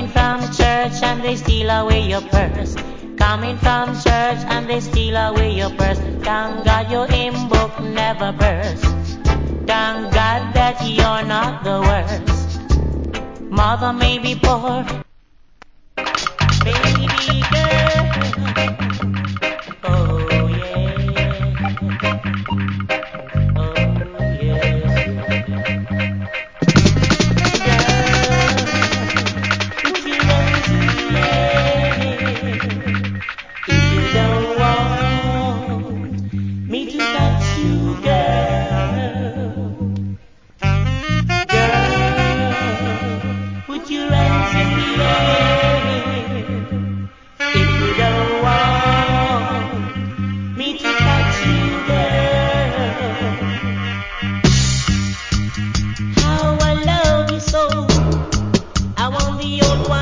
Coming from church and they steal away your purse. Coming from church and they steal away your purse. Thank God your hymn book never burst. Thank God that you're not the worst. Mother may be poor, baby